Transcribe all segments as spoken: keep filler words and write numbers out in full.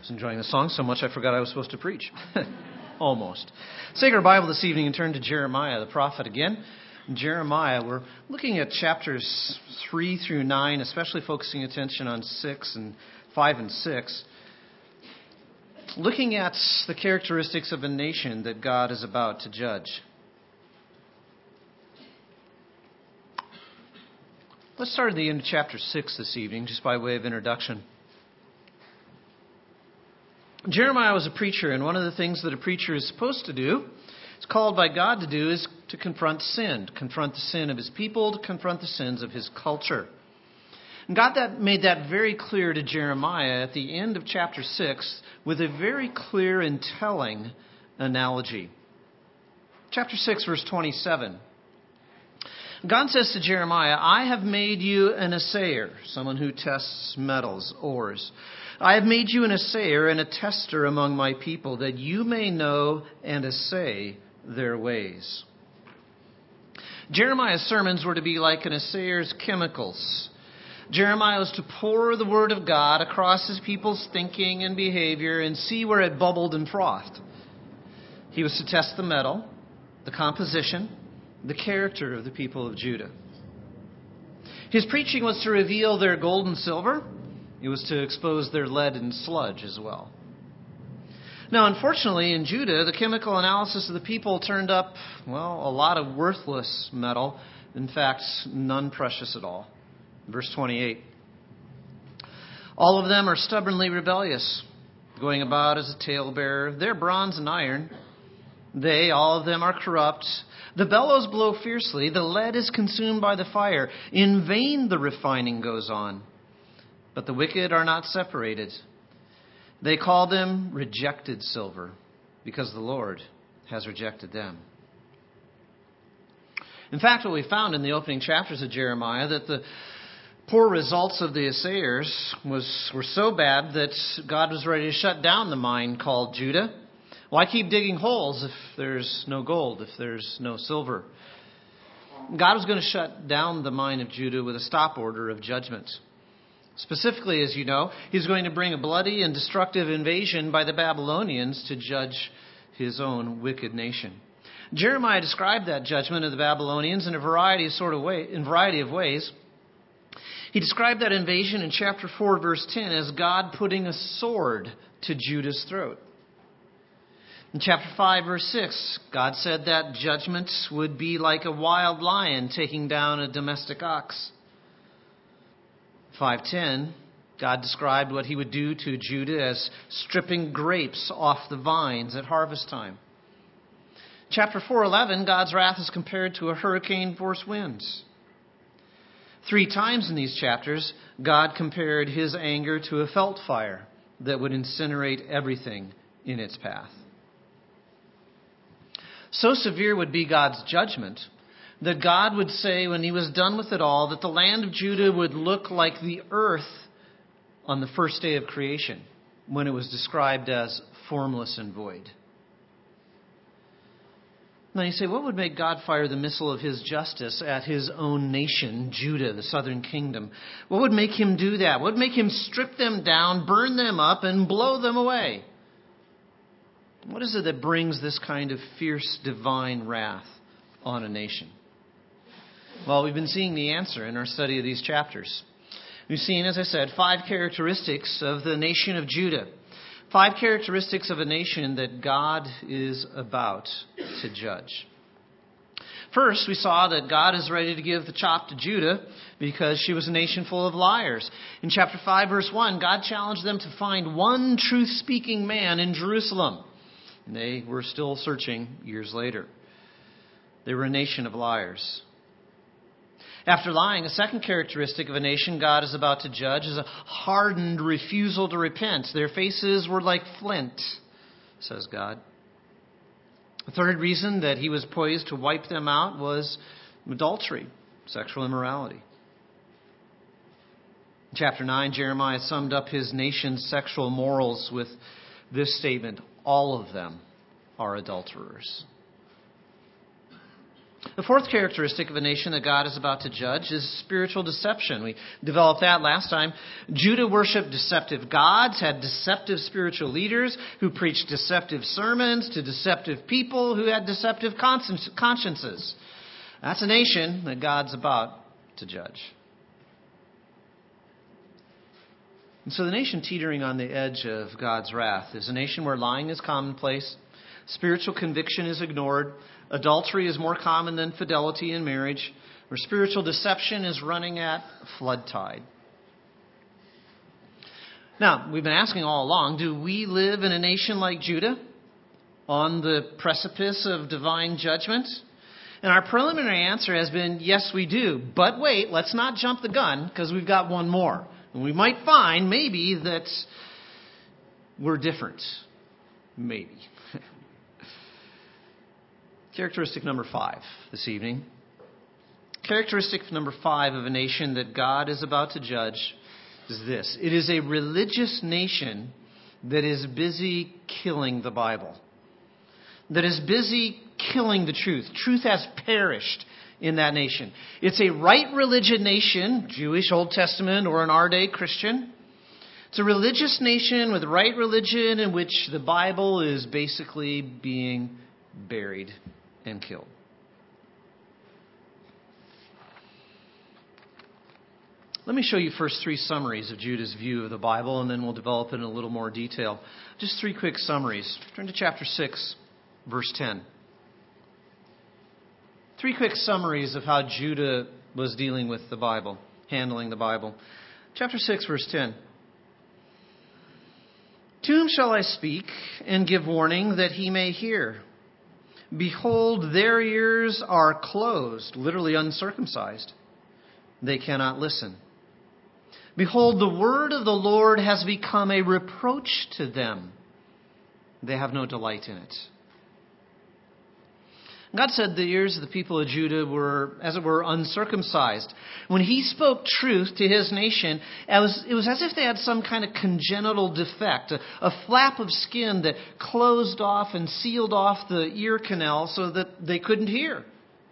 was enjoying the song so much I forgot I was supposed to preach. Almost. Let's take our Bible this evening and turn to Jeremiah, the prophet again. In Jeremiah, we're looking at chapters three through nine, especially focusing attention on six and five and six. Looking at the characteristics of a nation that God is about to judge. Let's start at the end of chapter six this evening, just by way of introduction. Jeremiah was a preacher, and one of the things that a preacher is supposed to do, is called by God to do, is to confront sin, to confront the sin of his people, to confront the sins of his culture. And God that made that very clear to Jeremiah at the end of chapter six with a very clear and telling analogy. Chapter six, verse twenty-seven. God says to Jeremiah, I have made you an assayer, someone who tests metals, ores. I have made you an assayer and a tester among my people, that you may know and assay their ways. Jeremiah's sermons were to be like an assayer's chemicals. Jeremiah was to pour the word of God across his people's thinking and behavior and see where it bubbled and frothed. He was to test the metal, the composition, the character of the people of Judah. His preaching was to reveal their gold and silver. It was to expose their lead and sludge as well. Now, unfortunately, in Judah, the chemical analysis of the people turned up, well, a lot of worthless metal. In fact, none precious at all. Verse twenty-eight. All of them are stubbornly rebellious, going about as a talebearer. They're bronze and iron. They, all of them, are corrupt. The bellows blow fiercely. The lead is consumed by the fire. In vain the refining goes on. But the wicked are not separated. They call them rejected silver, because the Lord has rejected them. In fact, what we found in the opening chapters of Jeremiah, that the poor results of the assayers was were so bad that God was ready to shut down the mine called Judah. Why keep digging holes if there's no gold, if there's no silver? God was going to shut down the mine of Judah with a stop order of judgment. Specifically, as you know, he's going to bring a bloody and destructive invasion by the Babylonians to judge his own wicked nation. Jeremiah described that judgment of the Babylonians in a variety of sort of way, in variety of ways. He described that invasion in chapter four, verse ten, as God putting a sword to Judah's throat. In chapter five, verse six, God said that judgment would be like a wild lion taking down a domestic ox. five ten, God described what he would do to Judah as stripping grapes off the vines at harvest time. Chapter four eleven, God's wrath is compared to a hurricane force winds. Three times in these chapters, God compared his anger to a felt fire that would incinerate everything in its path. So severe would be God's judgment that God would say when he was done with it all that the land of Judah would look like the earth on the first day of creation, when it was described as formless and void. Now you say, what would make God fire the missile of his justice at his own nation, Judah, the southern kingdom? What would make him do that? What would make him strip them down, burn them up, and blow them away? What is it that brings this kind of fierce divine wrath on a nation? Well, we've been seeing the answer in our study of these chapters. We've seen, as I said, five characteristics of the nation of Judah. Five characteristics of a nation that God is about to judge. First, we saw that God is ready to give the chop to Judah because she was a nation full of liars. In chapter five, verse one, God challenged them to find one truth-speaking man in Jerusalem. And they were still searching years later. They were a nation of liars. After lying, a second characteristic of a nation God is about to judge is a hardened refusal to repent. Their faces were like flint, says God. The third reason that he was poised to wipe them out was adultery, sexual immorality. In chapter nine, Jeremiah summed up his nation's sexual morals with this statement: all of them are adulterers. The fourth characteristic of a nation that God is about to judge is spiritual deception. We developed that last time. Judah worshiped deceptive gods, had deceptive spiritual leaders who preached deceptive sermons to deceptive people who had deceptive consciences. That's a nation that God's about to judge. And so the nation teetering on the edge of God's wrath is a nation where lying is commonplace, spiritual conviction is ignored, adultery is more common than fidelity in marriage, where spiritual deception is running at flood tide. Now, we've been asking all along, do we live in a nation like Judah on the precipice of divine judgment? And our preliminary answer has been, yes, we do. But wait, let's not jump the gun, because we've got one more. And we might find, maybe, that we're different. Maybe. Characteristic number five this evening. Characteristic number five of a nation that God is about to judge is this. It is a religious nation that is busy killing the Bible. That is busy killing the truth. Truth has perished in that nation. It's a right religion nation, Jewish, Old Testament, or an our day Christian. It's a religious nation with right religion in which the Bible is basically being buried and killed. Let me show you first three summaries of Judah's view of the Bible, and then we'll develop it in a little more detail. Just three quick summaries. Turn to chapter six, verse ten. Three quick summaries of how Judah was dealing with the Bible, handling the Bible. Chapter six, verse ten. To whom shall I speak and give warning that he may hear? Behold, their ears are closed, literally uncircumcised. They cannot listen. Behold, the word of the Lord has become a reproach to them. They have no delight in it. God said the ears of the people of Judah were, as it were, uncircumcised. When he spoke truth to his nation, it was, it was as if they had some kind of congenital defect, a, a flap of skin that closed off and sealed off the ear canal so that they couldn't hear.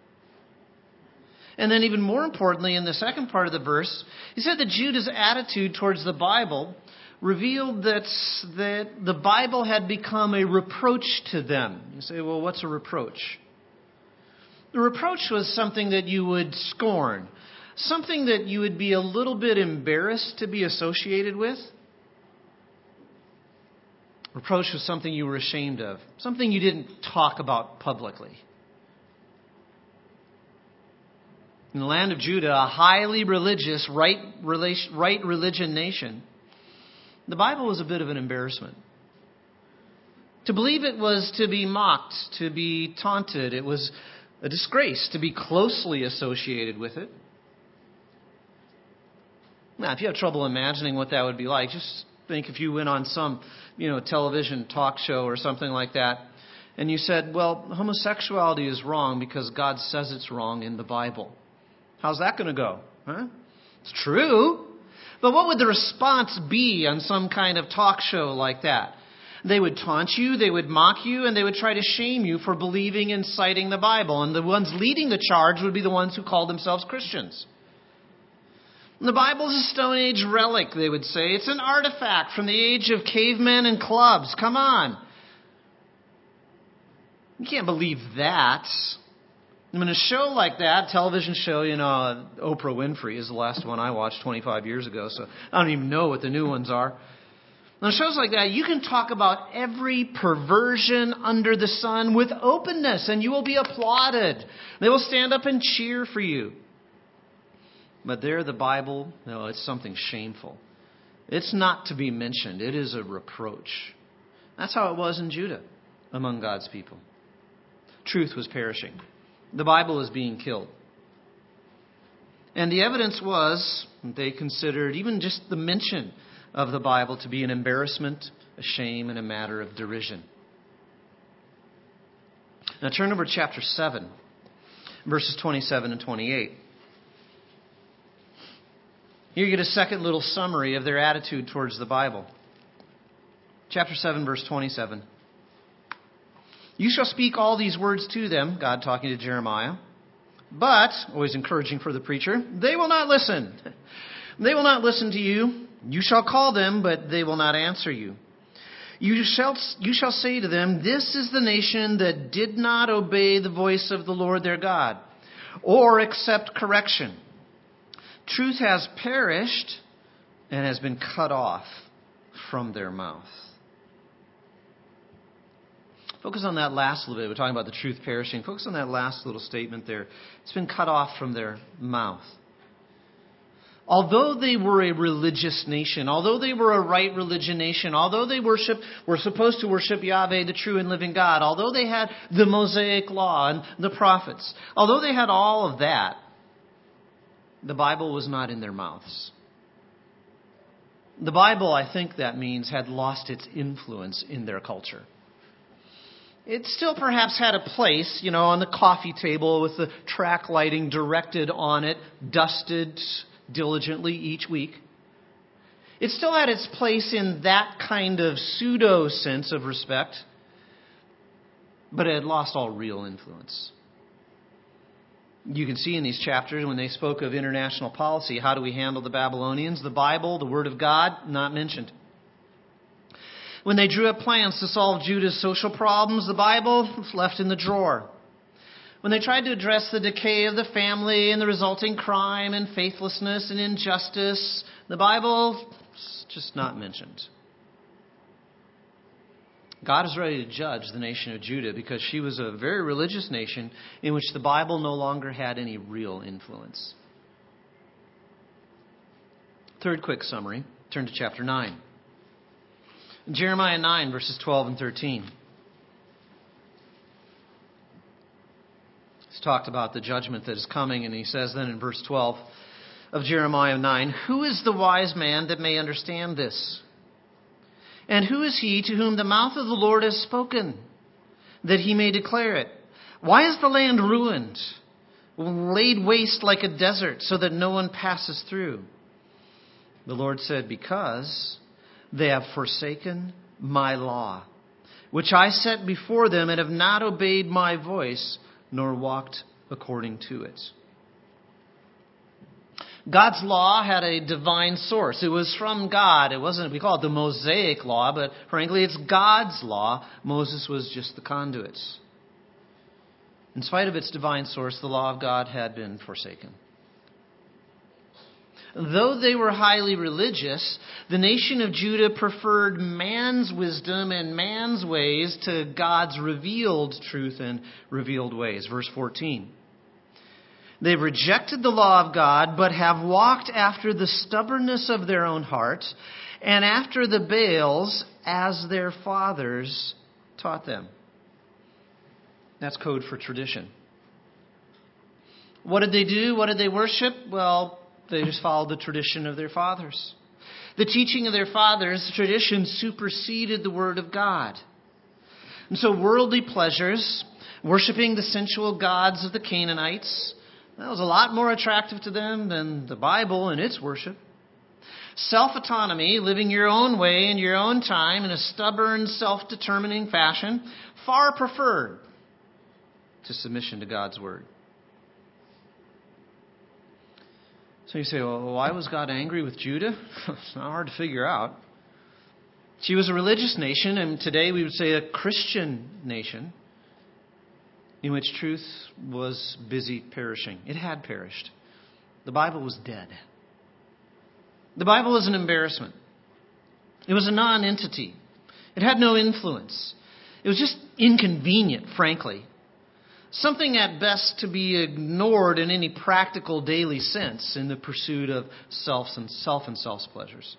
And then even more importantly, in the second part of the verse, he said that Judah's attitude towards the Bible revealed that, that the Bible had become a reproach to them. You say, well, what's a reproach? The reproach was something that you would scorn, something that you would be a little bit embarrassed to be associated with. Reproach was something you were ashamed of, something you didn't talk about publicly. In the land of Judah, a highly religious, right, right religion nation, the Bible was a bit of an embarrassment. To believe it was to be mocked, to be taunted. It was a disgrace to be closely associated with it. Now, if you have trouble imagining what that would be like, just think if you went on some, you know, television talk show or something like that, and you said, well, homosexuality is wrong because God says it's wrong in the Bible. How's that going to go? Huh? It's true. But what would the response be on some kind of talk show like that? They would taunt you, they would mock you, and they would try to shame you for believing and citing the Bible. And the ones leading the charge would be the ones who called themselves Christians. The Bible's a Stone Age relic, they would say. It's an artifact from the age of cavemen and clubs. Come on. You can't believe that. I mean, a show like that, a television show, you know, Oprah Winfrey is the last one I watched twenty-five years ago, so I don't even know what the new ones are. On shows like that, you can talk about every perversion under the sun with openness, and you will be applauded. They will stand up and cheer for you. But there, the Bible, no, it's something shameful. It's not to be mentioned. It is a reproach. That's how it was in Judah among God's people. Truth was perishing. The Bible is being killed. And the evidence was, they considered even just the mention of the Bible to be an embarrassment, a shame, and a matter of derision. Now turn over to chapter seven, verses twenty-seven and twenty-eight. Here you get a second little summary of their attitude towards the Bible. Chapter seven, verse twenty-seven. You shall speak all these words to them, God talking to Jeremiah, But, always encouraging for the preacher, they will not listen. They will not listen to you. You shall call them, but they will not answer you. You shall, you shall say to them, this is the nation that did not obey the voice of the Lord their God, or accept correction. Truth has perished and has been cut off from their mouth. Focus on that last little bit. We're talking about the truth perishing. Focus on that last little statement there. It's been cut off from their mouth. Although they were a religious nation, although they were a right religion nation, although they worship, were supposed to worship Yahweh, the true and living God, although they had the Mosaic law and the prophets, although they had all of that, the Bible was not in their mouths. The Bible, I think that means, had lost its influence in their culture. It still perhaps had a place, you know, on the coffee table with the track lighting directed on it, dusted diligently each week. It still had its place in that kind of pseudo sense of respect, but it had lost all real influence. You can see in these chapters when they spoke of international policy, how do we handle the Babylonians? The Bible, the Word of God, not mentioned. When they drew up plans to solve Judah's social problems, the Bible was left in the drawer. When they tried to address the decay of the family and the resulting crime and faithlessness and injustice, the Bible is just not mentioned. God is ready to judge the nation of Judah because she was a very religious nation in which the Bible no longer had any real influence. Third quick summary. Turn to chapter nine. Jeremiah nine, verses twelve and thirteen. He's talked about the judgment that is coming, and he says then in verse twelve of Jeremiah nine, who is the wise man that may understand this? And who is he to whom the mouth of the Lord has spoken, that he may declare it? Why is the land ruined, laid waste like a desert, so that no one passes through? The Lord said, because they have forsaken my law, which I set before them, and have not obeyed my voice, nor walked according to it. God's law had a divine source. It was from God. It wasn't, we call it the Mosaic law, but frankly, it's God's law. Moses was just the conduit. In spite of its divine source, the law of God had been forsaken. Though they were highly religious, the nation of Judah preferred man's wisdom and man's ways to God's revealed truth and revealed ways. Verse fourteen. They've rejected the law of God, but have walked after the stubbornness of their own heart and after the Baals as their fathers taught them. That's code for tradition. What did they do? What did they worship? Well, they just followed the tradition of their fathers. The teaching of their fathers, the tradition, superseded the Word of God. And so worldly pleasures, worshiping the sensual gods of the Canaanites, that was a lot more attractive to them than the Bible and its worship. Self-autonomy, living your own way in your own time in a stubborn, self-determining fashion, far preferred to submission to God's Word. So you say, well, why was God angry with Judah? It's not hard to figure out. She was a religious nation, and today we would say a Christian nation, in which truth was busy perishing. It had perished. The Bible was dead. The Bible was an embarrassment. It was a non-entity. It had no influence. It was just inconvenient, frankly. Something at best to be ignored in any practical daily sense in the pursuit of self and self and self's pleasures.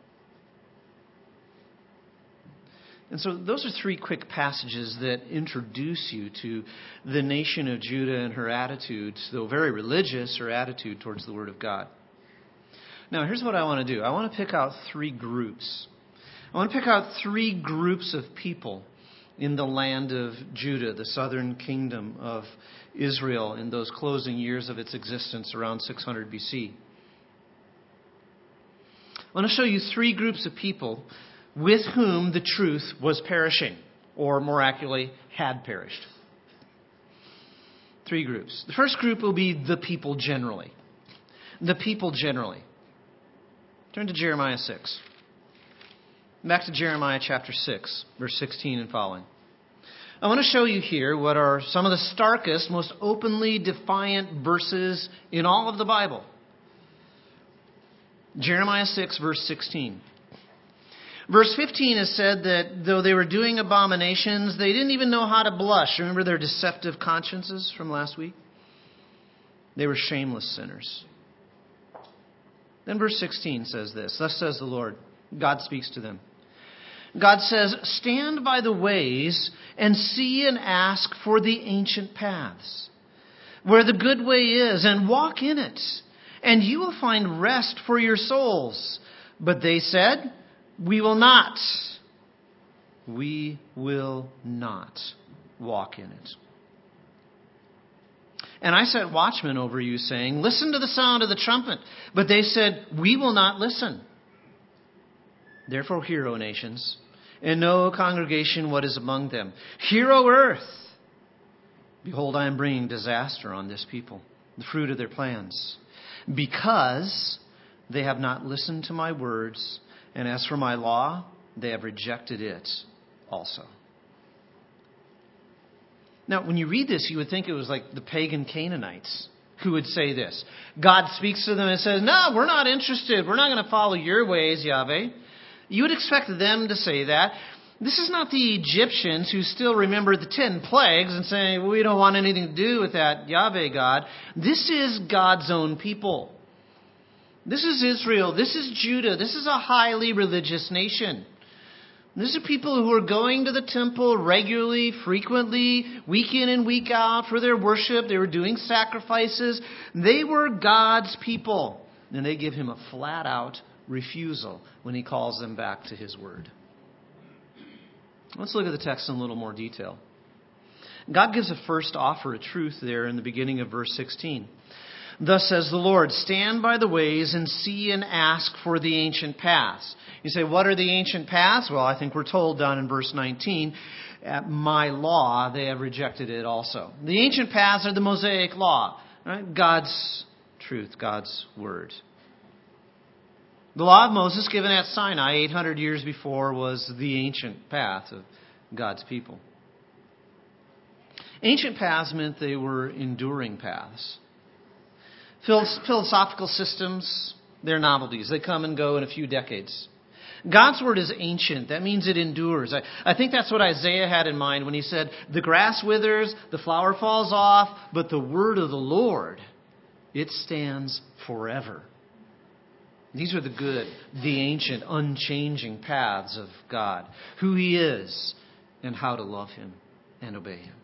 And so those are three quick passages that introduce you to the nation of Judah and her attitude, though very religious, her attitude towards the Word of God. Now, here's what I want to do. I want to pick out three groups. I want to pick out three groups of people in the land of Judah, the southern kingdom of Israel, in those closing years of its existence around six hundred B C. I want to show you three groups of people with whom the truth was perishing, or more accurately, had perished. Three groups. The first group will be the people generally. The people generally. Turn to Jeremiah six. Back to Jeremiah chapter six, verse sixteen and following. I want to show you here what are some of the starkest, most openly defiant verses in all of the Bible. Jeremiah six, verse sixteen. Verse fifteen is said that though they were doing abominations, they didn't even know how to blush. Remember their deceptive consciences from last week? They were shameless sinners. Then verse sixteen says this, thus says the Lord. God speaks to them. God says, stand by the ways and see and ask for the ancient paths, where the good way is, and walk in it, and you will find rest for your souls. But they said, we will not. We will not walk in it. And I set watchmen over you, saying, listen to the sound of the trumpet. But they said, we will not listen. Therefore hear, O nations, and know, O congregation, what is among them. Hear, O earth. Behold, I am bringing disaster on this people, the fruit of their plans, because they have not listened to my words, and as for my law, they have rejected it also. Now, when you read this, you would think it was like the pagan Canaanites who would say this. God speaks to them and says, no, we're not interested. We're not going to follow your ways, Yahweh. You would expect them to say that. This is not the Egyptians who still remember the ten plagues and say, well, we don't want anything to do with that Yahweh God. This is God's own people. This is Israel. This is Judah. This is a highly religious nation. These are people who are going to the temple regularly, frequently, week in and week out for their worship. They were doing sacrifices. They were God's people. And they give him a flat-out refusal when he calls them back to his word. Let's look at the text in a little more detail. God gives a first offer of truth there in the beginning of verse sixteen. Thus says the Lord, stand by the ways and see and ask for the ancient paths. You say, what are the ancient paths? Well, I think we're told down in verse nineteen, at my law, they have rejected it also. The ancient paths are the Mosaic law, right? God's truth, God's word. The law of Moses given at Sinai eight hundred years before was the ancient path of God's people. Ancient paths meant they were enduring paths. Philosophical systems, they're novelties. They come and go in a few decades. God's word is ancient. That means it endures. I, I think that's what Isaiah had in mind when he said, the grass withers, the flower falls off, but the word of the Lord, it stands forever. These are the good, the ancient, unchanging paths of God, who he is, and how to love him and obey him.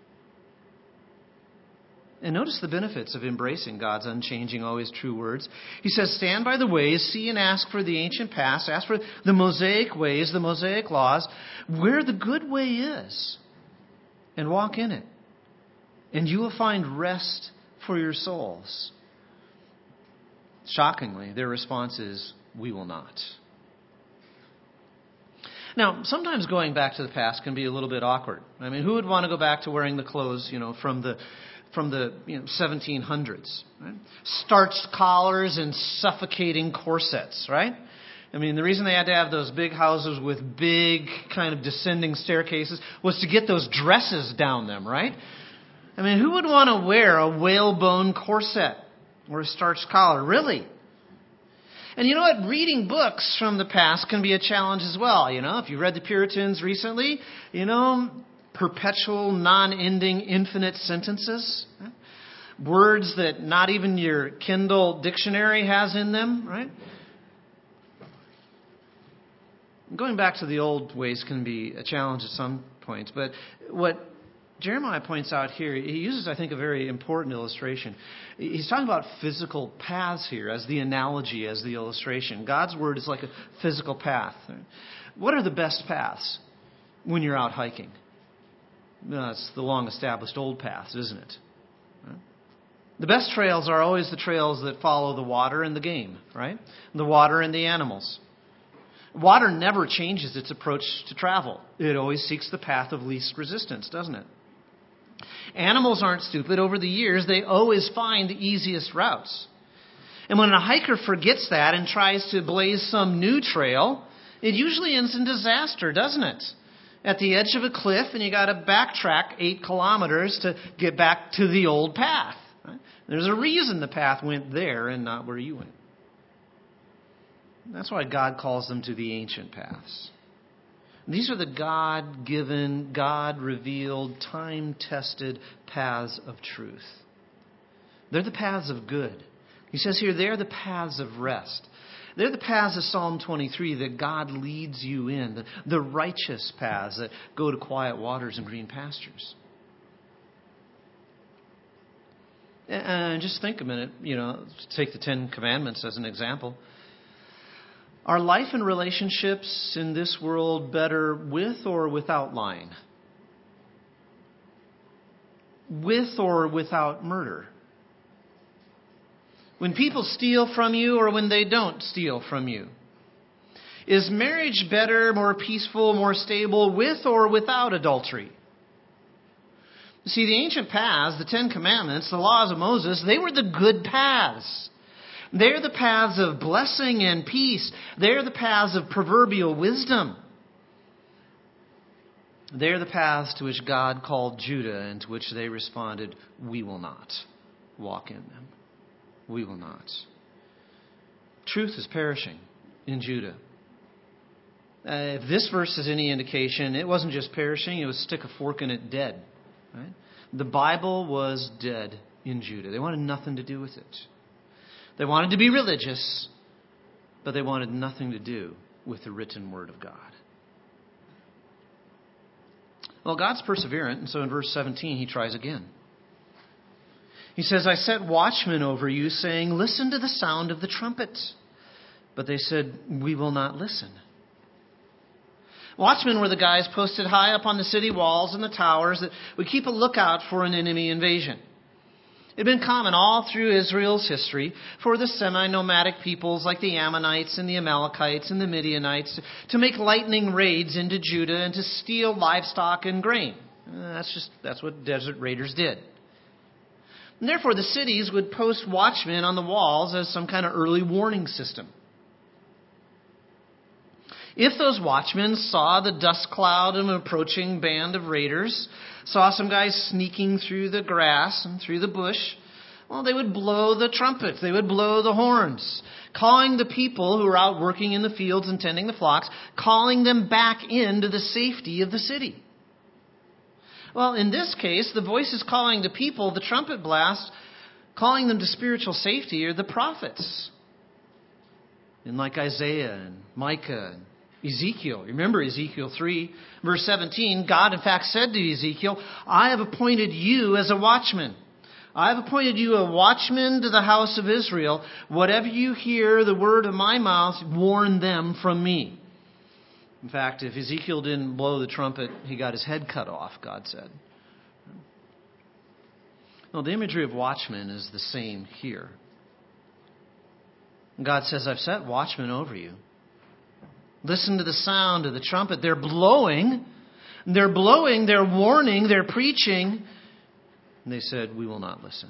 And notice the benefits of embracing God's unchanging, always true words. He says, stand by the ways, see and ask for the ancient past, ask for the Mosaic ways, the Mosaic laws, where the good way is, and walk in it. And you will find rest for your souls. Shockingly, their response is, we will not. Now, sometimes going back to the past can be a little bit awkward. I mean, who would want to go back to wearing the clothes, you know, from the from the you know, seventeen hundreds? Right? Starched collars and suffocating corsets, right? I mean, the reason they had to have those big houses with big kind of descending staircases was to get those dresses down them, right? I mean, who would want to wear a whalebone corset or a starched collar? Really? And you know what? Reading books from the past can be a challenge as well. You know, if you read the Puritans recently, you know, perpetual, non-ending, infinite sentences. Right? Words that not even your Kindle dictionary has in them, right? Going back to the old ways can be a challenge at some points. But what Jeremiah points out here, he uses, I think, a very important illustration. He's talking about physical paths here as the analogy, as the illustration. God's word is like a physical path. What are the best paths when you're out hiking? No, it's the long-established old paths, isn't it? The best trails are always the trails that follow the water and the game, right? The water and the animals. Water never changes its approach to travel. It always seeks the path of least resistance, doesn't it? Animals aren't stupid. Over the years, they always find the easiest routes. And when a hiker forgets that and tries to blaze some new trail, it usually ends in disaster, doesn't it? At the edge of a cliff, and you got to backtrack eight kilometers to get back to the old path. Right? There's a reason the path went there and not where you went. That's why God calls them to the ancient paths. These are the God-given, God-revealed, time-tested paths of truth. They're the paths of good. He says here, they're the paths of rest. They're the paths of Psalm twenty-three that God leads you in, the, the righteous paths that go to quiet waters and green pastures. And just think a minute, you know, take the Ten Commandments as an example. Are life and relationships in this world better with or without lying? With or without murder? When people steal from you or when they don't steal from you? Is marriage better, more peaceful, more stable with or without adultery? You see, the ancient paths, the Ten Commandments, the laws of Moses, they were the good paths. They're the paths of blessing and peace. They're the paths of proverbial wisdom. They're the paths to which God called Judah and to which they responded, we will not walk in them. We will not. Truth is perishing in Judah. Uh, if this verse is any indication, it wasn't just perishing, it was stick a fork in it dead. Right? The Bible was dead in Judah. They wanted nothing to do with it. They wanted to be religious, but they wanted nothing to do with the written Word of God. Well, God's perseverant, and so in verse seventeen, he tries again. He says, I set watchmen over you, saying, listen to the sound of the trumpet. But they said, we will not listen. Watchmen were the guys posted high up on the city walls and the towers that would keep a lookout for an enemy invasion. It had been common all through Israel's history for the semi-nomadic peoples like the Ammonites and the Amalekites and the Midianites to make lightning raids into Judah and to steal livestock and grain. That's just that's what desert raiders did. And therefore, the cities would post watchmen on the walls as some kind of early warning system. If those watchmen saw the dust cloud of an approaching band of raiders, saw some guys sneaking through the grass and through the bush, well, they would blow the trumpet. They would blow the horns, calling the people who were out working in the fields and tending the flocks, calling them back into the safety of the city. Well, in this case, the voices calling the people, the trumpet blast, calling them to spiritual safety are the prophets. And like Isaiah and Micah and Ezekiel. Remember Ezekiel three, verse seventeen, God in fact said to Ezekiel, I have appointed you as a watchman. I have appointed you a watchman to the house of Israel. Whatever you hear the word of my mouth, warn them from me. In fact, if Ezekiel didn't blow the trumpet, he got his head cut off, God said. Well, the imagery of watchmen is the same here. God says, I've set watchmen over you. Listen to the sound of the trumpet. They're blowing. They're blowing. They're warning. They're preaching. And they said, we will not listen.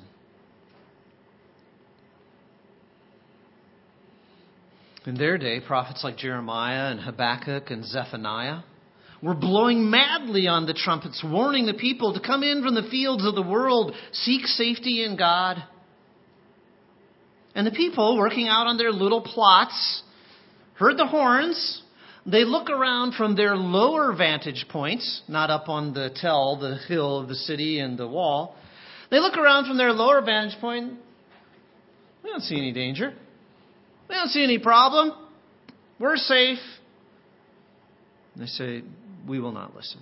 In their day, prophets like Jeremiah and Habakkuk and Zephaniah were blowing madly on the trumpets, warning the people to come in from the fields of the world, seek safety in God. And the people working out on their little plots heard the horns. They look around from their lower vantage points, not up on the tell, the hill of the city and the wall. They look around from their lower vantage point. We don't see any danger. We don't see any problem. We're safe. And they say, we will not listen.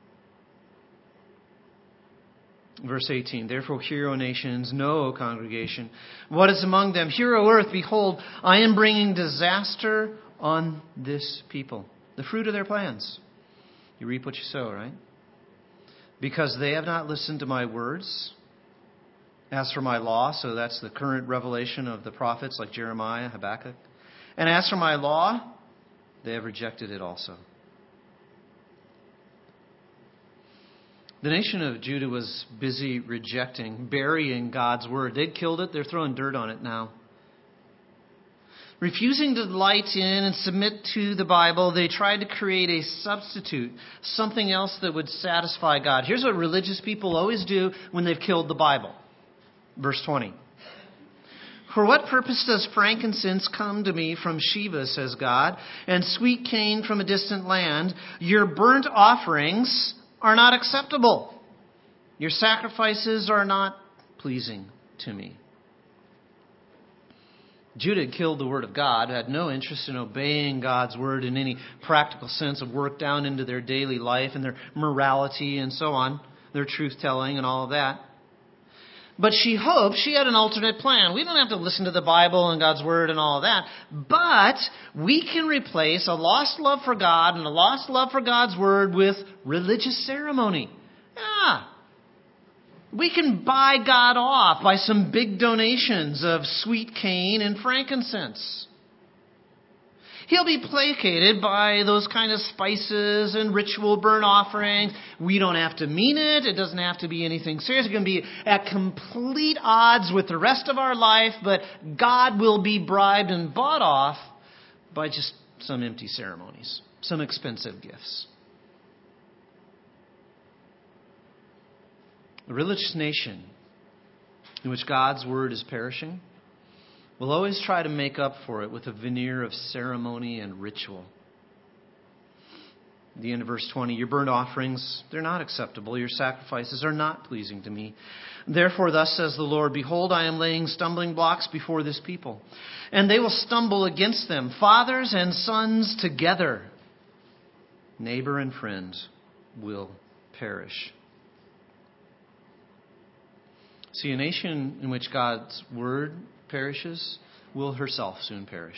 Verse eighteen, therefore hear, O nations, know, O congregation, what is among them. Hear, O earth, behold, I am bringing disaster on this people. The fruit of their plans. You reap what you sow, right? Because they have not listened to my words. As for my law, so that's the current revelation of the prophets like Jeremiah, Habakkuk. And as for my law, they have rejected it also. The nation of Judah was busy rejecting, burying God's word. They'd killed it. They're throwing dirt on it now. Refusing to delight in and submit to the Bible, they tried to create a substitute, something else that would satisfy God. Here's what religious people always do when they've killed the Bible. Verse twenty. For what purpose does frankincense come to me from Sheba, says God, and sweet cane from a distant land? Your burnt offerings are not acceptable. Your sacrifices are not pleasing to me. Judah had killed the word of God, had no interest in obeying God's word in any practical sense of work down into their daily life and their morality and so on, their truth-telling and all of that. But she hoped she had an alternate plan. We don't have to listen to the Bible and God's word and all of that, but we can replace a lost love for God and a lost love for God's word with religious ceremony. Yeah. We can buy God off by some big donations of sweet cane and frankincense. He'll be placated by those kind of spices and ritual burnt offerings. We don't have to mean it. It doesn't have to be anything serious. It can be at complete odds with the rest of our life, but God will be bribed and bought off by just some empty ceremonies, some expensive gifts. A religious nation in which God's word is perishing will always try to make up for it with a veneer of ceremony and ritual. At the end of verse twenty, your burnt offerings, they're not acceptable. Your sacrifices are not pleasing to me. Therefore, thus says the Lord, behold, I am laying stumbling blocks before this people, and they will stumble against them, fathers and sons together. Neighbor and friend will perish. See, a nation in which God's word perishes will herself soon perish.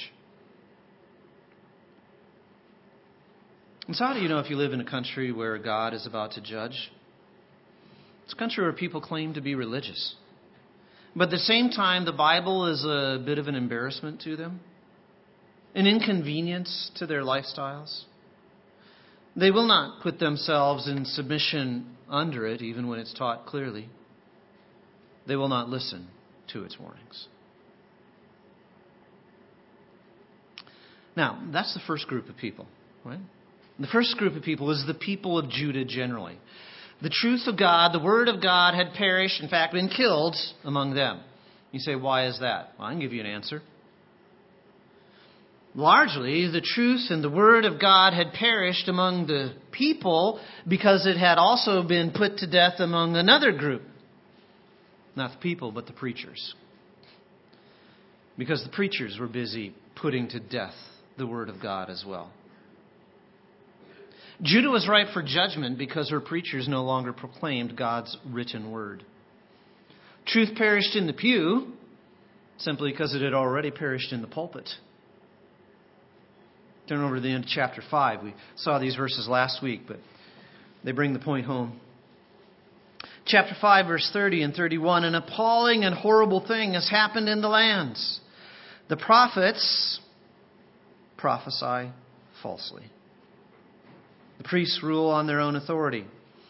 And so how do you know if you live in a country where God is about to judge? It's a country where people claim to be religious. But at the same time, the Bible is a bit of an embarrassment to them, an inconvenience to their lifestyles. They will not put themselves in submission under it, even when it's taught clearly. They will not listen to its warnings. Now, that's the first group of people, right? The first group of people is the people of Judah generally. The truth of God, the word of God had perished, in fact, been killed among them. You say, why is that? Well, I can give you an answer. Largely, the truth and the word of God had perished among the people because it had also been put to death among another group. Not the people, but the preachers. Because the preachers were busy putting to death the word of God as well. Judah was ripe for judgment because her preachers no longer proclaimed God's written word. Truth perished in the pew simply because it had already perished in the pulpit. Turn over to the end of chapter five. We saw these verses last week, but they bring the point home. Chapter five, verse thirty and thirty-one, an appalling and horrible thing has happened in the lands. The prophets prophesy falsely. The priests rule on their own authority.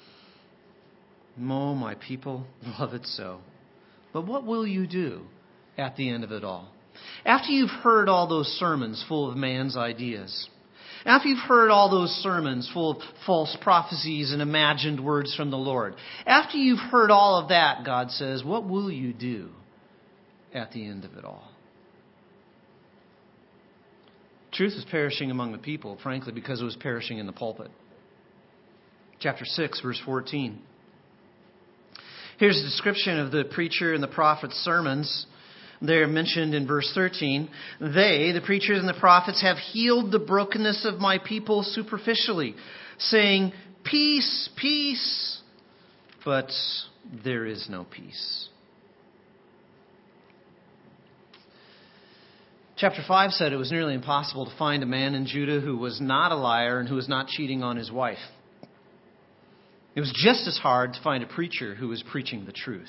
Oh, my people, love it so. But what will you do at the end of it all? After you've heard all those sermons full of man's ideas, after you've heard all those sermons full of false prophecies and imagined words from the Lord, after you've heard all of that, God says, what will you do at the end of it all? Truth is perishing among the people, frankly, because it was perishing in the pulpit. Chapter six, verse fourteen. Here's a description of the preacher and the prophet's sermons. They're mentioned in verse thirteen. They, the preachers and the prophets, have healed the brokenness of my people superficially, saying, peace, peace, but there is no peace. Chapter five said it was nearly impossible to find a man in Judah who was not a liar and who was not cheating on his wife. It was just as hard to find a preacher who was preaching the truth.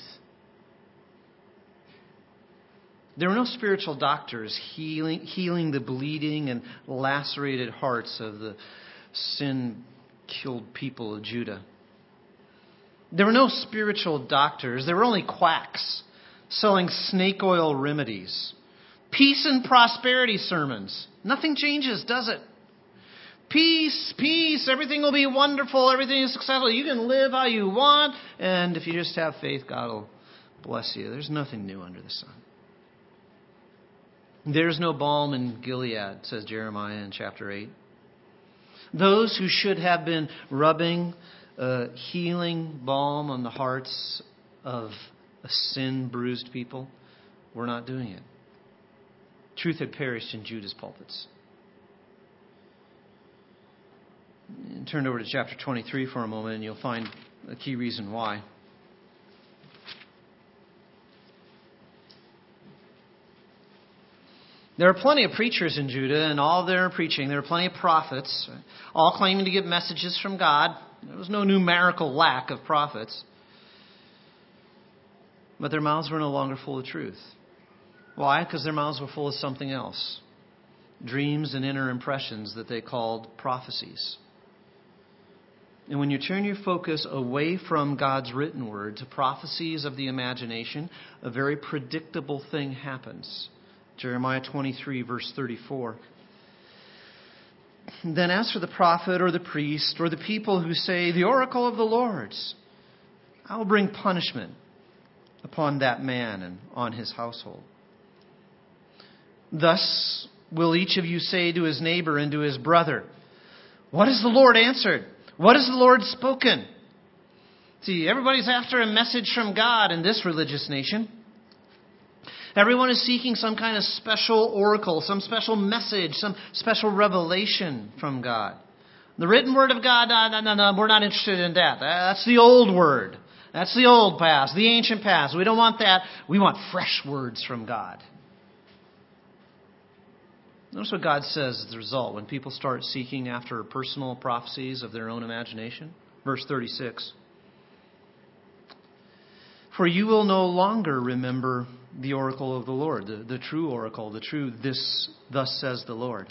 There were no spiritual doctors healing, healing the bleeding and lacerated hearts of the sin-killed people of Judah. There were no spiritual doctors. There were only quacks selling snake oil remedies. Peace and prosperity sermons. Nothing changes, does it? Peace, peace, everything will be wonderful, everything is successful. You can live how you want, and if you just have faith, God will bless you. There's nothing new under the sun. There's no balm in Gilead, says Jeremiah in chapter eight. Those who should have been rubbing a healing balm on the hearts of a sin-bruised people were not doing it. Truth had perished in Judah's pulpits. Turn over to chapter twenty-three for a moment and you'll find a key reason why. There are plenty of preachers in Judah, and all their preaching, there are plenty of prophets, all claiming to give messages from God. There was no numerical lack of prophets. But their mouths were no longer full of truth. Why? Because their mouths were full of something else. Dreams and inner impressions that they called prophecies. And when you turn your focus away from God's written word to prophecies of the imagination, a very predictable thing happens. Jeremiah twenty-three, verse thirty-four. Then as for the prophet or the priest or the people who say, the oracle of the Lord, I will bring punishment upon that man and on his household. Thus will each of you say to his neighbor and to his brother, what has the Lord answered? What has the Lord spoken? See, everybody's after a message from God in this religious nation. Everyone is seeking some kind of special oracle, some special message, some special revelation from God. The written word of God, no, no, no, no, we're not interested in that. That's the old word. That's the old past, the ancient past. We don't want that. We want fresh words from God. Notice what God says as a result when people start seeking after personal prophecies of their own imagination. Verse thirty-six. For you will no longer remember the oracle of the Lord, the, the true oracle, the true this, thus says the Lord.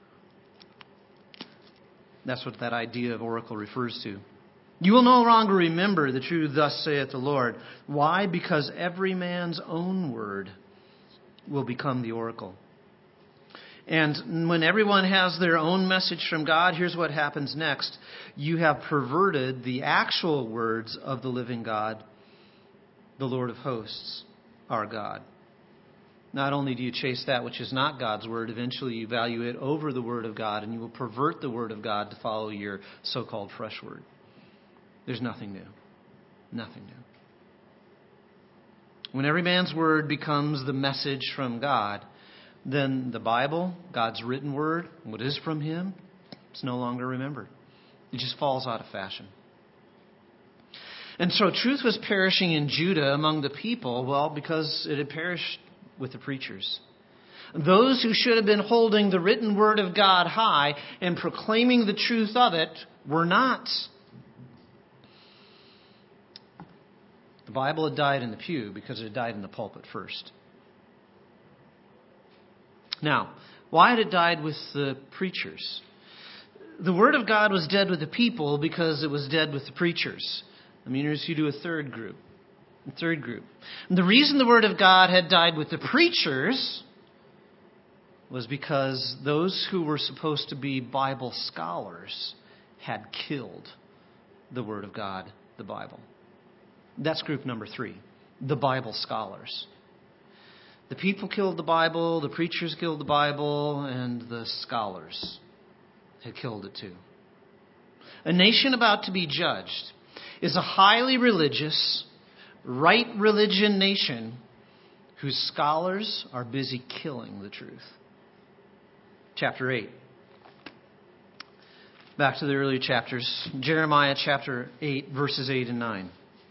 That's what that idea of oracle refers to. You will no longer remember the true thus saith the Lord. Why? Because every man's own word will become the oracle. And when everyone has their own message from God, here's what happens next. You have perverted the actual words of the living God, the Lord of hosts, our God. Not only do you chase that which is not God's word, eventually you value it over the word of God, and you will pervert the word of God to follow your so-called fresh word. There's nothing new. Nothing new. When every man's word becomes the message from God, then the Bible, God's written word, what is from Him, it's no longer remembered. It just falls out of fashion. And so truth was perishing in Judah among the people, well, because it had perished with the preachers. Those who should have been holding the written word of God high and proclaiming the truth of it were not. The Bible had died in the pew because it had died in the pulpit first. Now, why had it died with the preachers? The word of God was dead with the people because it was dead with the preachers. I mean, here's you do a third group. A third group. And the reason the word of God had died with the preachers was because those who were supposed to be Bible scholars had killed the word of God, the Bible. That's group number three, the Bible scholars. The people killed the Bible, the preachers killed the Bible, and the scholars had killed it too. A nation about to be judged is a highly religious, right religion nation whose scholars are busy killing the truth. Chapter eight. Back to the earlier chapters. Jeremiah chapter eight, verses eight and nine.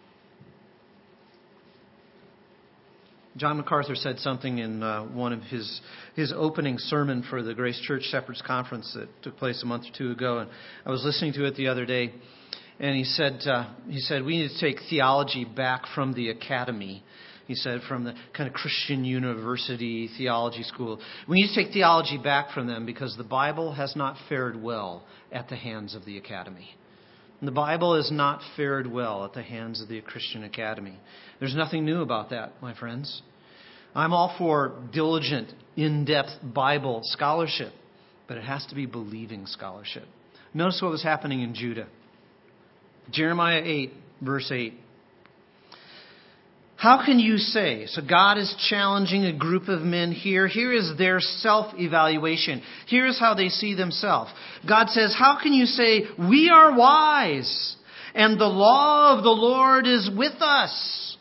John MacArthur said something in uh, one of his his opening sermon for the Grace Church Shepherds Conference that took place a month or two ago, and I was listening to it the other day. And he said, uh, he said, we need to take theology back from the academy. He said, from the kind of Christian university theology school. We need to take theology back from them because the Bible has not fared well at the hands of the academy. The Bible has not fared well at the hands of the Christian Academy. There's nothing new about that, my friends. I'm all for diligent, in-depth Bible scholarship, but it has to be believing scholarship. Notice what was happening in Judah. Jeremiah eight, verse eight. How can you say, so God is challenging a group of men here. Here is their self-evaluation. Here is how they see themselves. God says, how can you say, we are wise, and the law of the Lord is with us?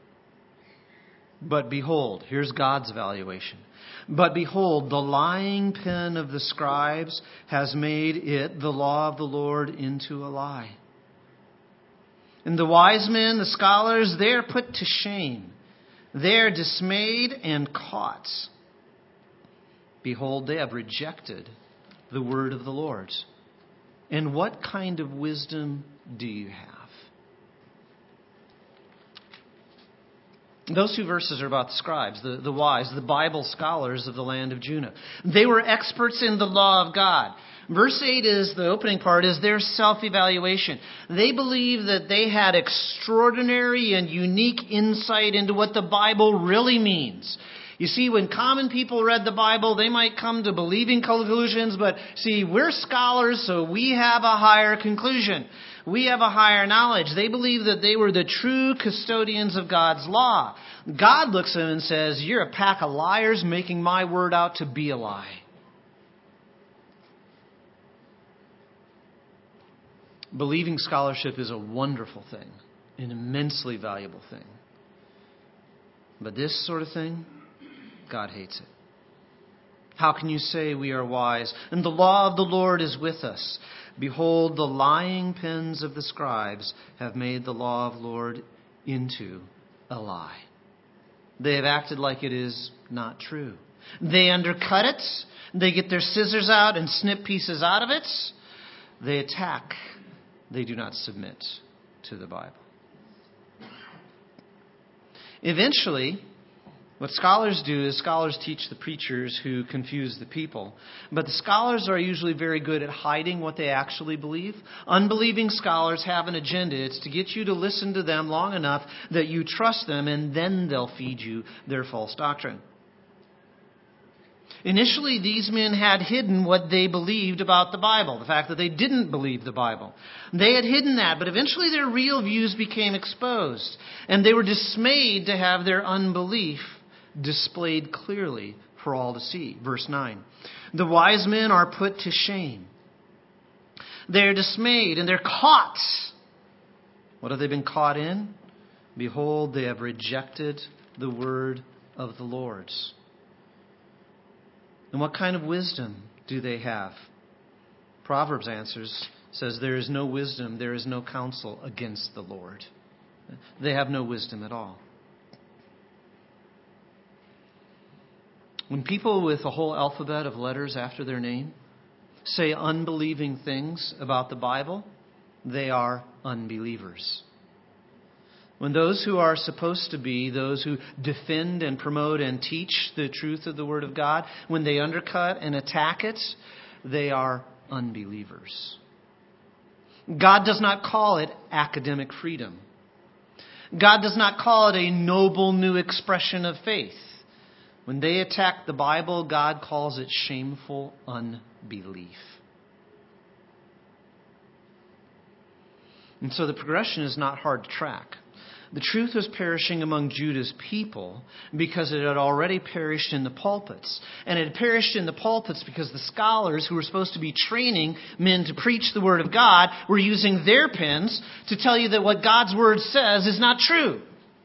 But behold, here's God's evaluation. But behold, the lying pen of the scribes has made it, the law of the Lord, into a lie. And the wise men, the scholars, they are put to shame. They are dismayed and caught. Behold, they have rejected the word of the Lord. And what kind of wisdom do you have? Those two verses are about the scribes, the, the wise, the Bible scholars of the land of Judah. They were experts in the law of God. Verse eight is, the opening part, is their self-evaluation. They believe that they had extraordinary and unique insight into what the Bible really means. You see, when common people read the Bible, they might come to believing conclusions, but see, we're scholars, so we have a higher conclusion. We have a higher knowledge. They believe that they were the true custodians of God's law. God looks at them and says, you're a pack of liars making my word out to be a lie. Believing scholarship is a wonderful thing, an immensely valuable thing. But this sort of thing, God hates it. How can you say we are wise? And the law of the Lord is with us. Behold, the lying pens of the scribes have made the law of the Lord into a lie. They have acted like it is not true. They undercut it. They get their scissors out and snip pieces out of it. They attack. They do not submit to the Bible. Eventually, what scholars do is scholars teach the preachers who confuse the people. But the scholars are usually very good at hiding what they actually believe. Unbelieving scholars have an agenda. It's to get you to listen to them long enough that you trust them, and then they'll feed you their false doctrine. Initially, these men had hidden what they believed about the Bible, the fact that they didn't believe the Bible. They had hidden that, but eventually their real views became exposed, and they were dismayed to have their unbelief displayed clearly for all to see. Verse nine. The wise men are put to shame. They're dismayed and they're caught. What have they been caught in? Behold, they have rejected the word of the Lord. And what kind of wisdom do they have? Proverbs answers, says, there is no wisdom, there is no counsel against the Lord. They have no wisdom at all. When people with a whole alphabet of letters after their name say unbelieving things about the Bible, they are unbelievers. When those who are supposed to be those who defend and promote and teach the truth of the Word of God, when they undercut and attack it, they are unbelievers. God does not call it academic freedom. God does not call it a noble new expression of faith. When they attack the Bible, God calls it shameful unbelief. And so the progression is not hard to track. The truth was perishing among Judah's people because it had already perished in the pulpits. And it had perished in the pulpits because the scholars who were supposed to be training men to preach the Word of God were using their pens to tell you that what God's Word says is not true.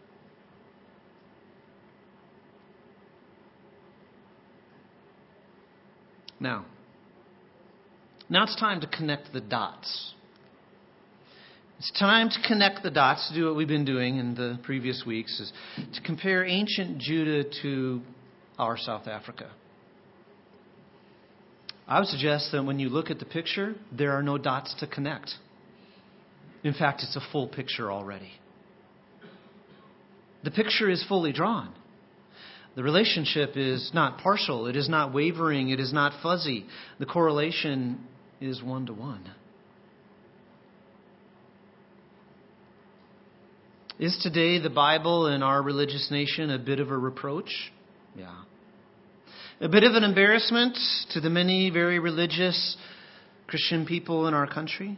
Now, now it's time to connect the dots. It's time to connect the dots, to do what we've been doing in the previous weeks, is to compare ancient Judah to our South Africa. I would suggest that when you look at the picture, there are no dots to connect. In fact, it's a full picture already. The picture is fully drawn. The relationship is not partial. It is not wavering. It is not fuzzy. The correlation is one-to-one. Is today the Bible in our religious nation a bit of a reproach? Yeah. A bit of an embarrassment to the many very religious Christian people in our country?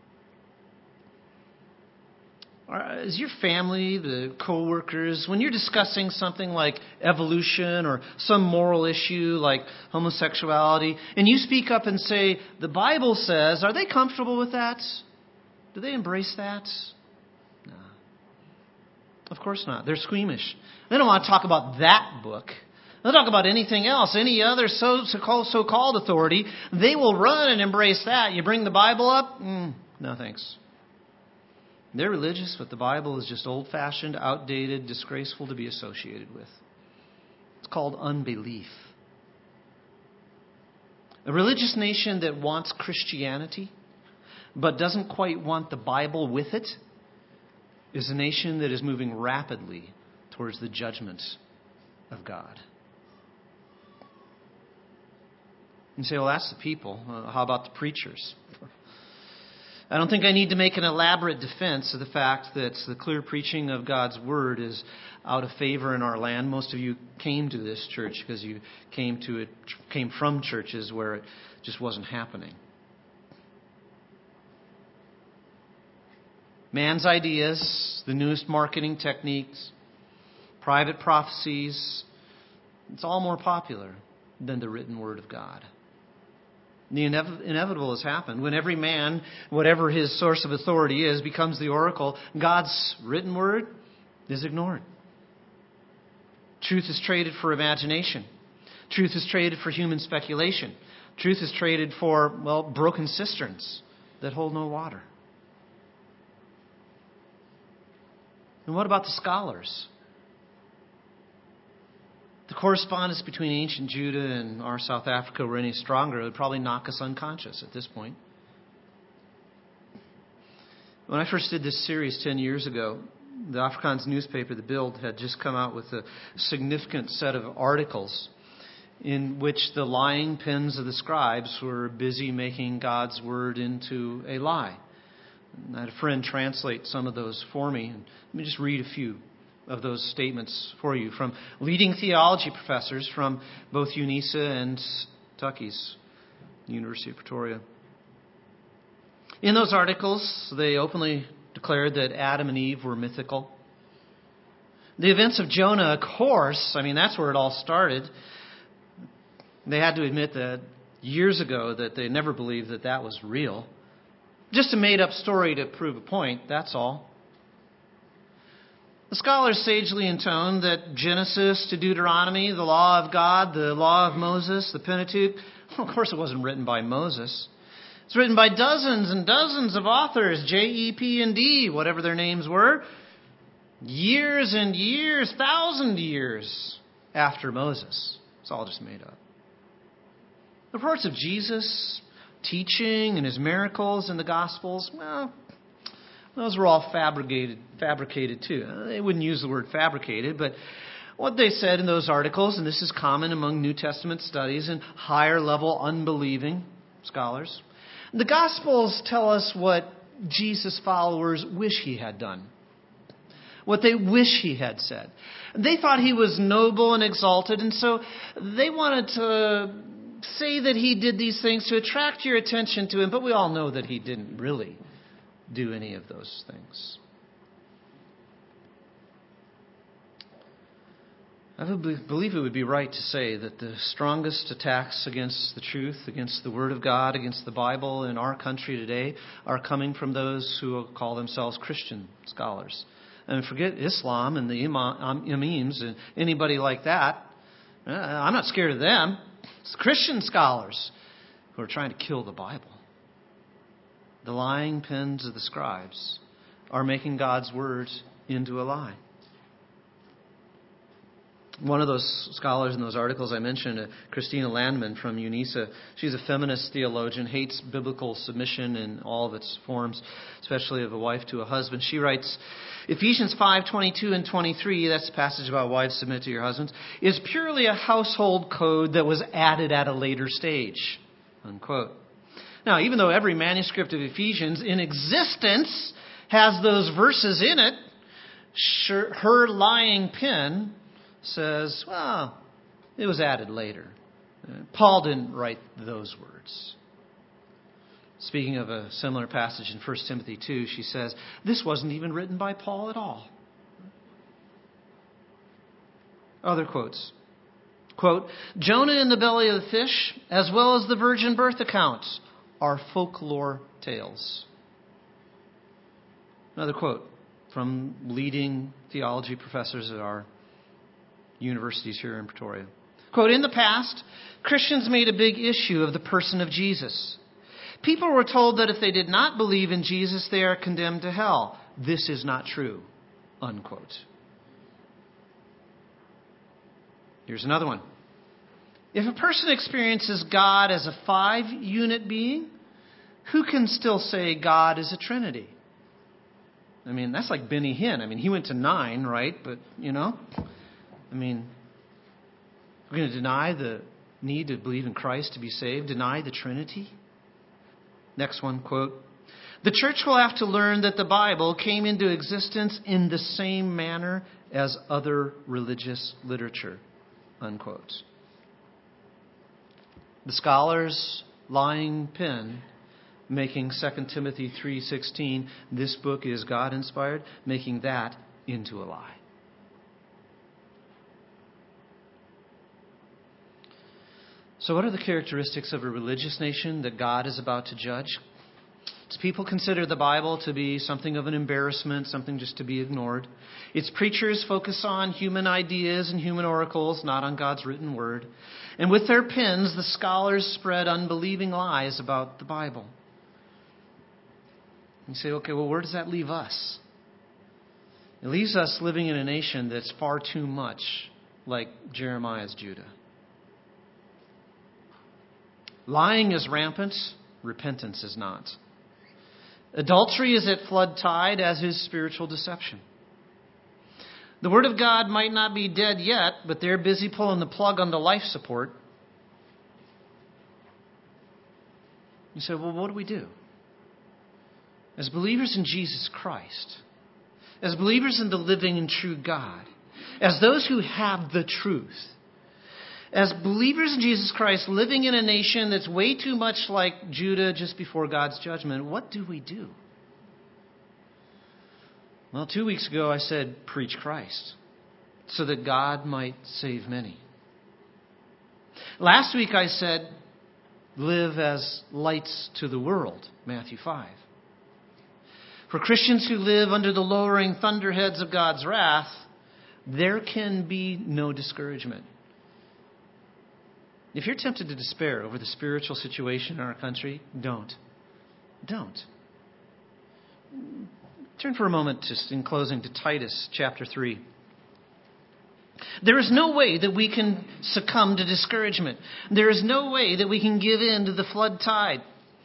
Is your family, the co-workers, when you're discussing something like evolution or some moral issue like homosexuality, and you speak up and say, the Bible says, are they comfortable with that? Do they embrace that? No. Of course not. They're squeamish. They don't want to talk about that book. They'll talk about anything else, any other so, so-called, so-called authority. They will run and embrace that. You bring the Bible up? Mm, no thanks. They're religious, but the Bible is just old-fashioned, outdated, disgraceful to be associated with. It's called unbelief. A religious nation that wants Christianity, but doesn't quite want the Bible with it, is a nation that is moving rapidly towards the judgment of God. You say, well, that's the people. Uh, how about the preachers? I don't think I need to make an elaborate defense of the fact that the clear preaching of God's Word is out of favor in our land. Most of you came to this church because you came to it, came from churches where it just wasn't happening. Man's ideas, the newest marketing techniques, private prophecies, it's all more popular than the written Word of God. The inev- inevitable has happened. When every man, whatever his source of authority is, becomes the oracle, God's written word is ignored. Truth is traded for imagination. Truth is traded for human speculation. Truth is traded for, well, broken cisterns that hold no water. And what about the scholars? The correspondence between ancient Judah and our South Africa were any stronger, it would probably knock us unconscious at this point. When I first did this series ten years ago, the Afrikaans newspaper, The Bild, had just come out with a significant set of articles in which the lying pens of the scribes were busy making God's word into a lie. And I had a friend translate some of those for me. And let me just read a few of those statements for you from leading theology professors from both UNISA and Tuckey's, University of Pretoria. In those articles, they openly declared that Adam and Eve were mythical. The events of Jonah, of course, I mean, that's where it all started. They had to admit that years ago that they never believed that that was real. Just a made-up story to prove a point, that's all. The scholars sagely intoned that Genesis to Deuteronomy, the law of God, the law of Moses, the Pentateuch, well, of course it wasn't written by Moses. It's written by dozens and dozens of authors, J, E, P, and D, whatever their names were, years and years, thousand years after Moses. It's all just made up. The reports of Jesus' teaching and his miracles in the Gospels, well, those were all fabricated, fabricated too. They wouldn't use the word fabricated, but what they said in those articles, and this is common among New Testament studies and higher level unbelieving scholars, the Gospels tell us what Jesus' followers wish he had done, what they wish he had said. They thought he was noble and exalted, and so they wanted to say that he did these things to attract your attention to him, but we all know that he didn't really do any of those things. I believe it would be right to say that the strongest attacks against the truth, against the Word of God, against the Bible in our country today are coming from those who call themselves Christian scholars. And forget Islam and the imams and anybody like that. I'm not scared of them. It's Christian scholars who are trying to kill the Bible. The lying pens of the scribes are making God's words into a lie. One of those scholars in those articles I mentioned, uh, Christina Landman from UNISA, she's a feminist theologian, hates biblical submission in all of its forms, especially of a wife to a husband. She writes, Ephesians five twenty-two and twenty-three, that's the passage about wives submit to your husbands, is purely a household code that was added at a later stage. Unquote. Now, even though every manuscript of Ephesians in existence has those verses in it, Her lying pen says, well, it was added later. Paul didn't write those words. Speaking of a similar passage in First Timothy two, she says, this wasn't even written by Paul at all. Other quotes. Quote, Jonah in the belly of the fish, as well as the virgin birth accounts, are folklore tales. Another quote from leading theology professors at our universities here in Pretoria. Quote, in the past, Christians made a big issue of the person of Jesus. People were told that if they did not believe in Jesus, they are condemned to hell. This is not true. Unquote. Here's another one. If a person experiences God as a five-unit being, who can still say God is a Trinity? I mean, that's like Benny Hinn. I mean, he went to nine, right? But, you know, I mean, we're going to deny the need to believe in Christ to be saved, deny the Trinity? Next one, quote, the church will have to learn that the Bible came into existence in the same manner as other religious literature, unquote. The scholar's lying pen making Second Timothy three sixteen, this book is God-inspired, making that into a lie. So what are the characteristics of a religious nation that God is about to judge? Its people consider the Bible to be something of an embarrassment, something just to be ignored. Its preachers focus on human ideas and human oracles, not on God's written word. And with their pens, the scholars spread unbelieving lies about the Bible. You say, okay, well, where does that leave us? It leaves us living in a nation that's far too much like Jeremiah's Judah. Lying is rampant, repentance is not. Adultery is at flood tide, as is spiritual deception. The Word of God might not be dead yet, but they're busy pulling the plug on the life support. You say, well, what do we do? As believers in Jesus Christ, as believers in the living and true God, as those who have the truth, as believers in Jesus Christ living in a nation that's way too much like Judah just before God's judgment, what do we do? Well, two weeks ago I said, preach Christ, so that God might save many. Last week I said, live as lights to the world, Matthew five. For Christians who live under the lowering thunderheads of God's wrath, there can be no discouragement. If you're tempted to despair over the spiritual situation in our country, don't. Don't. Turn for a moment, just in closing, to Titus chapter three. There is no way that we can succumb to discouragement. There is no way that we can give in to the flood tide.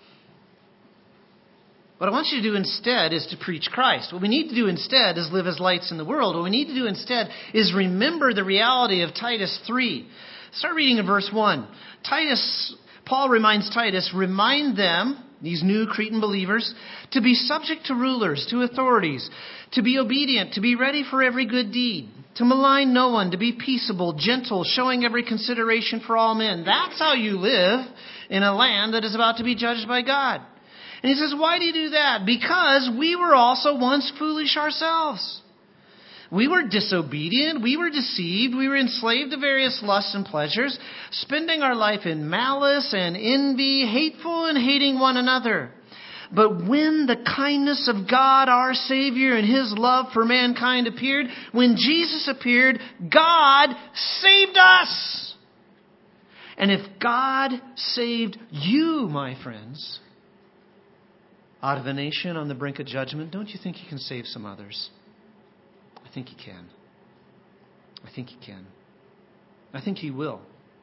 What I want you to do instead is to preach Christ. What we need to do instead is live as lights in the world. What we need to do instead is remember the reality of Titus three. Start reading in verse one. Titus, Paul reminds Titus, remind them, these new Cretan believers, to be subject to rulers, to authorities, to be obedient, to be ready for every good deed, to malign no one, to be peaceable, gentle, showing every consideration for all men. That's how you live in a land that is about to be judged by God. And he says, why do you do that? Because we were also once foolish ourselves. We were disobedient, we were deceived, we were enslaved to various lusts and pleasures, spending our life in malice and envy, hateful and hating one another. But when the kindness of God, our Savior, and His love for mankind appeared, when Jesus appeared, God saved us. And if God saved you, my friends, out of a nation on the brink of judgment, don't you think He can save some others? I think He can. I think He can. I think He will.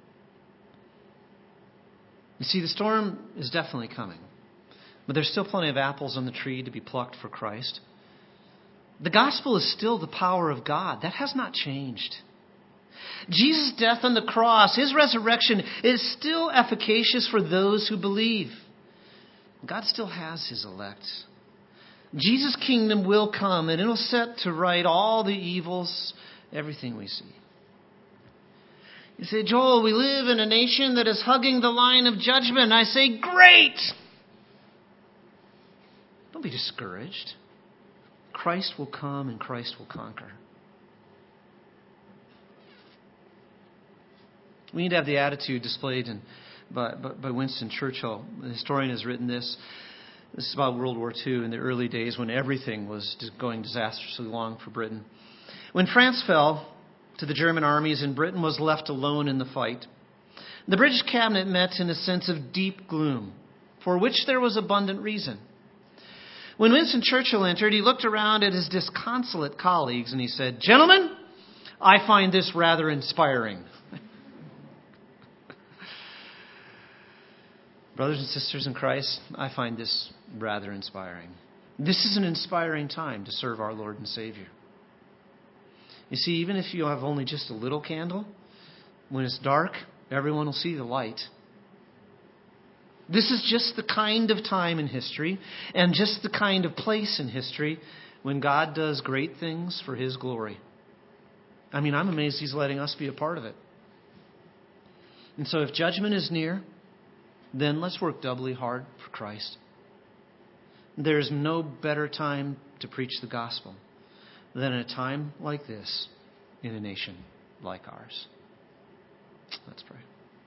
You see, the storm is definitely coming. But there's still plenty of apples on the tree to be plucked for Christ. The gospel is still the power of God. That has not changed. Jesus' death on the cross, His resurrection, is still efficacious for those who believe. God still has His elect. Jesus' kingdom will come, and it'll set to right all the evils, everything we see. You say, Joel, we live in a nation that is hugging the line of judgment. I say, great! Don't be discouraged. Christ will come and Christ will conquer. We need to have the attitude displayed in, by, by Winston Churchill. The historian has written this. This is about World War Two in the early days when everything was going disastrously wrong for Britain. When France fell to the German armies and Britain was left alone in the fight, the British cabinet met in a sense of deep gloom, for which there was abundant reason. When Winston Churchill entered, he looked around at his disconsolate colleagues and he said, "Gentlemen, I find this rather inspiring." Brothers and sisters in Christ, I find this rather inspiring. This is an inspiring time to serve our Lord and Savior. You see, even if you have only just a little candle, when it's dark, everyone will see the light. This is just the kind of time in history and just the kind of place in history when God does great things for His glory. I mean, I'm amazed He's letting us be a part of it. And so if judgment is near, then let's work doubly hard for Christ. There's no better time to preach the gospel than a time like this in a nation like ours. Let's pray.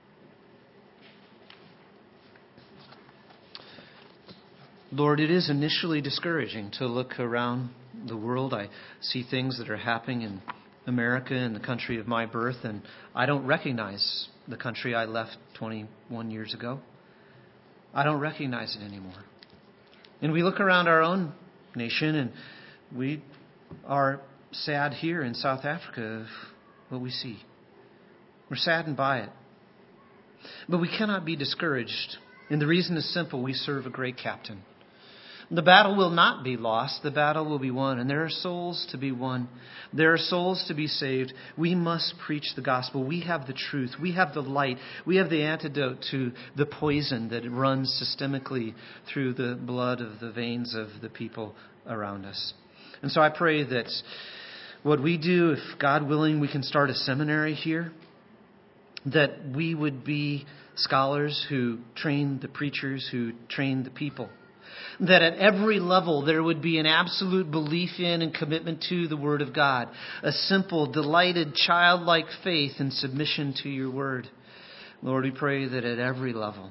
Lord, it is initially discouraging to look around the world. I see things that are happening in America, in the country of my birth, and I don't recognize the country I left twenty-one years ago. I don't recognize it anymore. And we look around our own nation and we are sad here in South Africa of what we see. We're saddened by it. But we cannot be discouraged. And the reason is simple. We serve a great captain. The battle will not be lost. The battle will be won. And there are souls to be won. There are souls to be saved. We must preach the gospel. We have the truth. We have the light. We have the antidote to the poison that runs systemically through the blood of the veins of the people around us. And so I pray that what we do, if God willing, we can start a seminary here, that we would be scholars who train the preachers, who train the people. That at every level there would be an absolute belief in and commitment to the Word of God. A simple, delighted, childlike faith and submission to your Word. Lord, we pray that at every level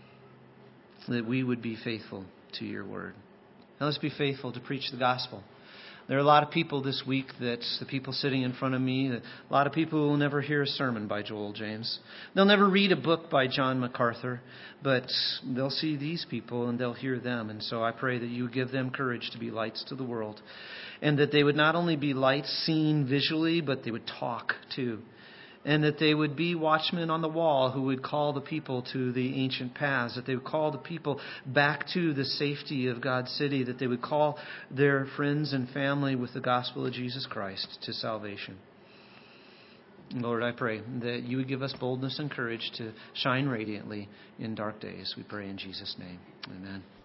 that we would be faithful to your Word. Now let's be faithful to preach the gospel. There are a lot of people this week, that the people sitting in front of me, that a lot of people will never hear a sermon by Joel James. They'll never read a book by John MacArthur, but they'll see these people and they'll hear them. And so I pray that you give them courage to be lights to the world, and that they would not only be lights seen visually, but they would talk too. And that they would be watchmen on the wall who would call the people to the ancient paths. That they would call the people back to the safety of God's city. That they would call their friends and family with the gospel of Jesus Christ to salvation. Lord, I pray that you would give us boldness and courage to shine radiantly in dark days. We pray in Jesus' name. Amen.